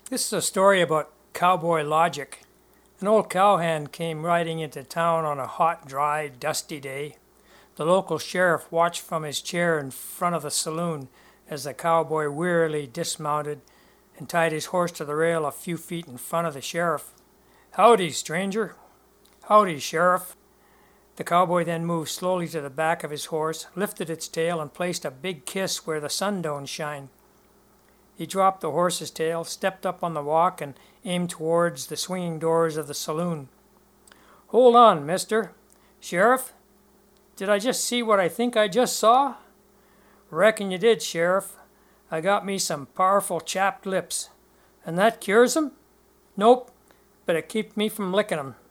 This is a story about cowboy logic. An old cowhand came riding into town on a hot, dry, dusty day. The local sheriff watched from his chair in front of the saloon as the cowboy wearily dismounted and tied his horse to the rail a few feet in front of the sheriff. "Howdy, stranger." "Howdy, sheriff." The cowboy then moved slowly to the back of his horse, lifted its tail, and placed a big kiss where the sun don't shine. He dropped the horse's tail, stepped up on the walk, and aimed towards the swinging doors of the saloon. "Hold on, mister." "Sheriff, did I just see what I think I just saw?" "Reckon you did, Sheriff. I got me some powerful chapped lips." "And that cures 'em?" "Nope, but it keeps me from licking 'em."